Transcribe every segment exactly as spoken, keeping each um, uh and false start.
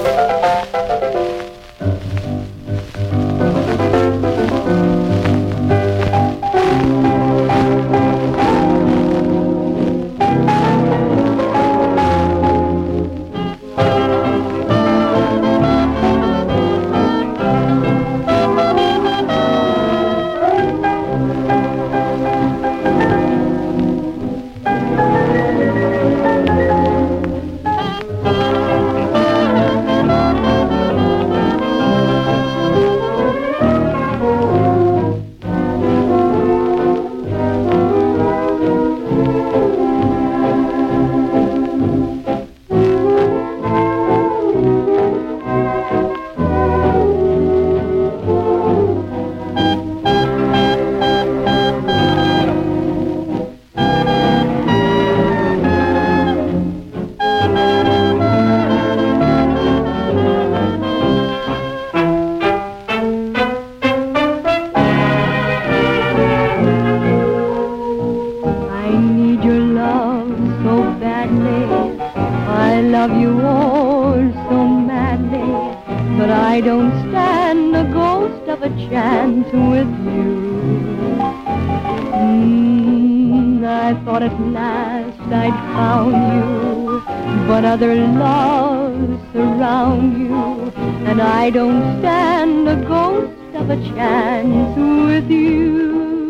love you all so madly, but I don't stand a ghost of a chance with you. Mm, I thought at last I'd found you, but other loves surround you, and I don't stand a ghost of a chance with you.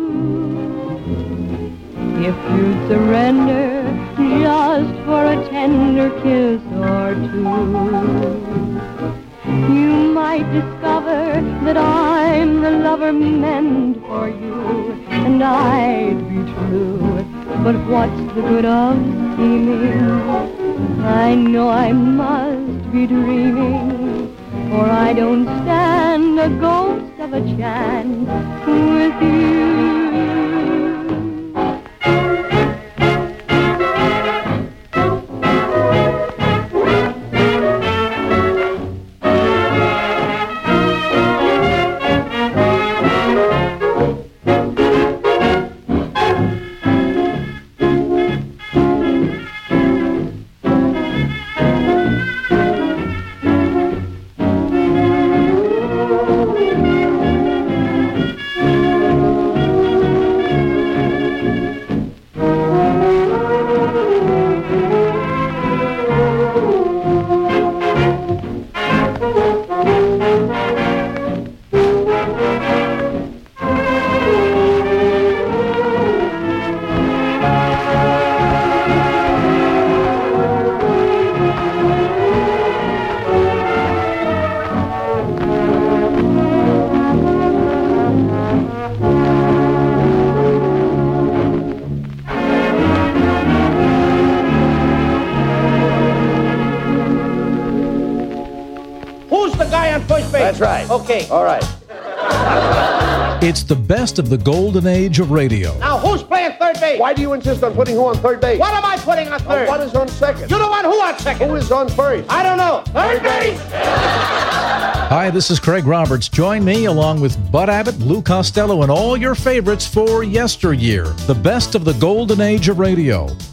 If you'd surrender just for a tender kiss or two, you might discover that I'm the lover meant for you, and I'd be true. But what's the good of scheming? I know I must be dreaming, for I don't stand a ghost of a chance with you. That's right. Okay. All right. It's the best of the golden age of radio. Now, who's playing third base? Why do you insist on putting who on third base? What am I putting on third? Uh, what is on second? You don't want who on second? Who is on first? I don't know. Third base! Hi, this is Craig Roberts. Join me along with Bud Abbott, Lou Costello, and all your favorites for Yesteryear, the best of the golden age of radio.